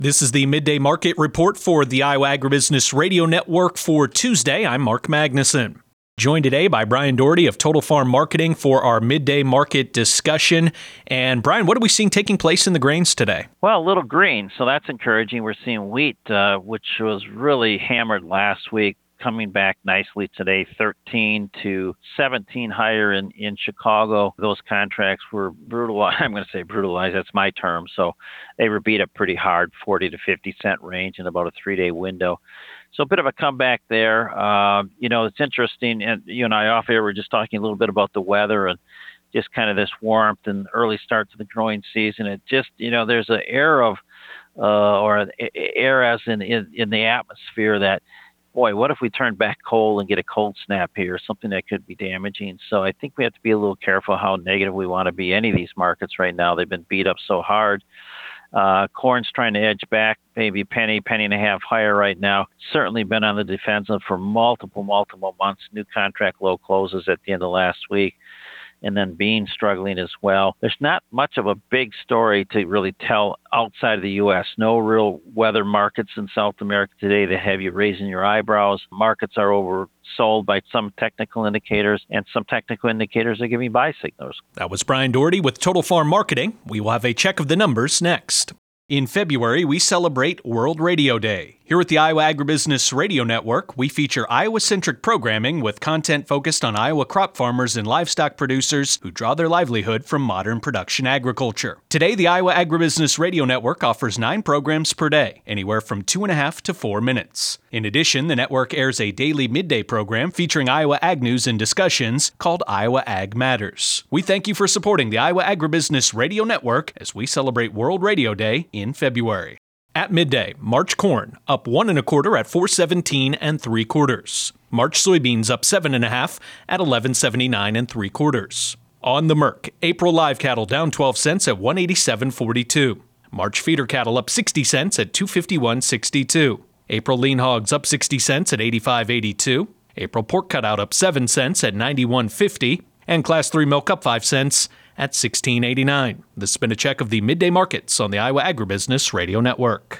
This is the Midday Market Report for the Iowa Agribusiness Radio Network for Tuesday. I'm Mark Magnuson. Joined today by Brian Doherty of Total Farm Marketing for our midday market discussion. And Brian, what are we seeing taking place in the grains today? Well, a little green, so that's encouraging. We're seeing wheat, which was really hammered last week, coming back nicely today, 13 to 17 higher in Chicago. Those contracts were brutalized. I'm going to say brutalized. That's my term. So they were beat up pretty hard, 40 to 50 cent range in about a 3-day window. So a bit of a comeback there. It's interesting. And you and I off air were just talking a little bit about the weather and just kind of this warmth and early start to the growing season. It just, there's an air of, air as in the atmosphere that, boy, what if we turn back cold and get a cold snap here, something that could be damaging? So I think we have to be a little careful how negative we want to be any of these markets right now. They've been beat up so hard. Corn's trying to edge back, maybe penny and a half higher right now. Certainly been on the defensive for multiple months. New contract low closes at the end of last week. And then beans struggling as well. There's not much of a big story to really tell outside of the U.S. No real weather markets in South America today that have you raising your eyebrows. Markets are oversold by some technical indicators, and some technical indicators are giving buy signals. That was Brian Doherty with Total Farm Marketing. We will have a check of the numbers next. In February, we celebrate World Radio Day. Here at the Iowa Agribusiness Radio Network, we feature Iowa-centric programming with content focused on Iowa crop farmers and livestock producers who draw their livelihood from modern production agriculture. Today, the Iowa Agribusiness Radio Network offers 9 programs per day, anywhere from 2.5 to 4 minutes. In addition, the network airs a daily midday program featuring Iowa ag news and discussions called Iowa Ag Matters. We thank you for supporting the Iowa Agribusiness Radio Network as we celebrate World Radio Day in February. At midday, March corn up 1 1/4 at 4.17 3/4. March soybeans up 7 1/2 at 11.79 3/4. On the Merc, April live cattle down 12 cents at 187.42. March feeder cattle up 60 cents at 251.62. April lean hogs up 60 cents at 85.82. April pork cutout up 7 cents at 91.50. And Class 3 milk up 5 cents at 16.89. This has been a check of the midday markets on the Iowa Agribusiness Radio Network.